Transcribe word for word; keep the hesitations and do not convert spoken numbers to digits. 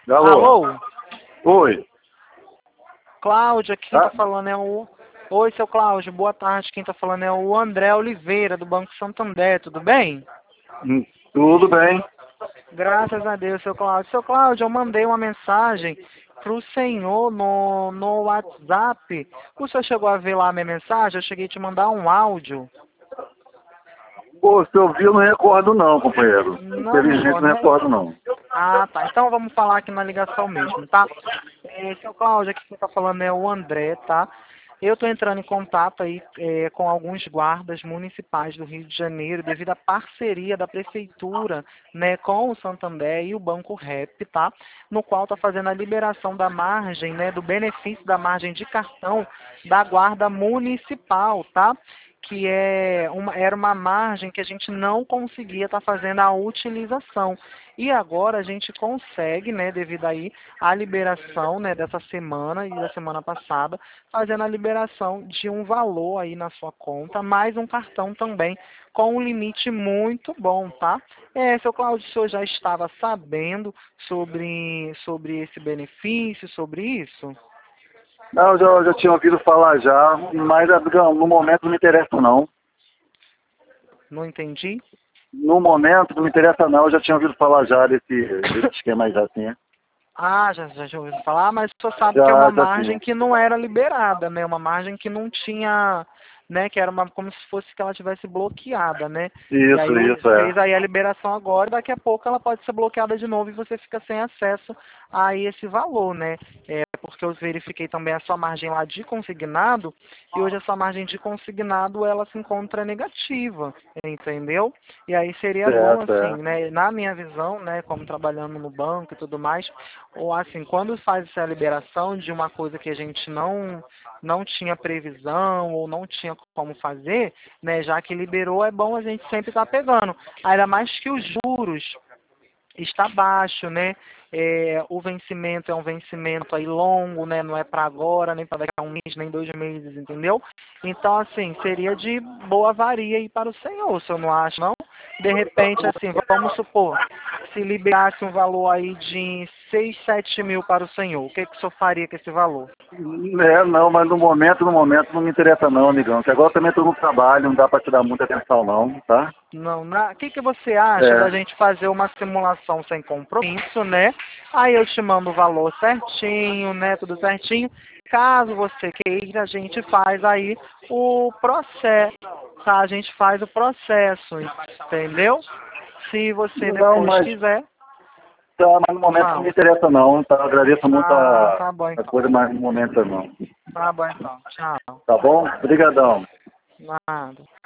Alô? Alô? Oi. Cláudia, quem Tá? tá falando é o... Oi, seu Cláudio, boa tarde. Quem tá falando é o André Oliveira, do Banco Santander, tudo bem? Hum, Tudo bem. Graças a Deus, seu Cláudio. Seu Cláudio, eu mandei uma mensagem pro senhor no, no WhatsApp. O senhor chegou a ver lá a minha mensagem? Eu cheguei a te mandar um áudio. Pô, se eu vi, eu não recordo não, companheiro. Não Infelizmente recordo, não né? recordo não. Ah, tá. Então vamos falar aqui na ligação mesmo, tá? É, seu Cláudio, aqui quem tá falando é o André, tá? Eu tô entrando em contato aí é, com alguns guardas municipais do Rio de Janeiro devido à parceria da prefeitura, né, com o Santander e o Banco Rep, tá? No qual tá fazendo a liberação da margem, né, do benefício da margem de cartão da guarda municipal, tá? Que é uma, era uma margem que a gente não conseguia estar fazendo a utilização. E agora a gente consegue, né, devido aí à liberação, né, dessa semana e da semana passada, fazendo a liberação de um valor aí na sua conta, mais um cartão também, com um limite muito bom, tá? É, seu Cláudio, o senhor já estava sabendo sobre, sobre esse benefício, sobre isso? Não, eu já, já tinha ouvido falar já, mas amigão, no momento não me interessa não. Não entendi? No momento não me interessa não, eu já tinha ouvido falar já desse, desse esquema aí já assim. Ah, já, já, já ouviu falar, mas o senhor sabe que é uma Já, já sim. margem que não era liberada, né? Uma margem que não tinha, né? Que era uma, como se fosse que ela tivesse bloqueada, né? E Isso, aí o- isso, é. fez aí a liberação agora, e daqui a pouco ela pode ser bloqueada de novo e você fica sem acesso a esse valor, né? É, porque eu verifiquei também a sua margem lá de consignado, e hoje a sua margem de consignado ela se encontra negativa, entendeu? E aí seria bom Certo, assim, é. né? Na minha visão, né? Como trabalhando no banco e tudo mais, ou assim, quando faz essa liberação de uma coisa que a gente não não tinha previsão ou não tinha como fazer, né, já que liberou, é bom a gente sempre estar pegando. Ainda mais que os juros está baixo, né? É, o vencimento é um vencimento aí longo, né? Não é para agora, nem para daqui a um mês, nem dois meses, entendeu? Então, assim, seria de boa varia aí para o senhor, o senhor não acha, não? De repente, assim, vamos supor, se liberasse um valor aí de seis, sete mil para o senhor, o que, que o senhor faria com esse valor? É, não, mas no momento, no momento não me interessa não, amigão. Que agora também estou no trabalho, não dá para te dar muita atenção não, tá? Não, na... O que, que você acha da É. gente fazer uma simulação sem compromisso, né? Aí eu te mando o valor certinho, né? Tudo certinho. Caso você queira, a gente faz aí o processo, tá? A gente faz o processo, entendeu? Se você Não, depois mas, quiser, tá, mas no momento não me fala. interessa não, tá? Agradeço muito Ah, a, tá bom a então. coisa, mas no momento não. Tá bom então. Tchau. Tá bom? Obrigadão. Nada.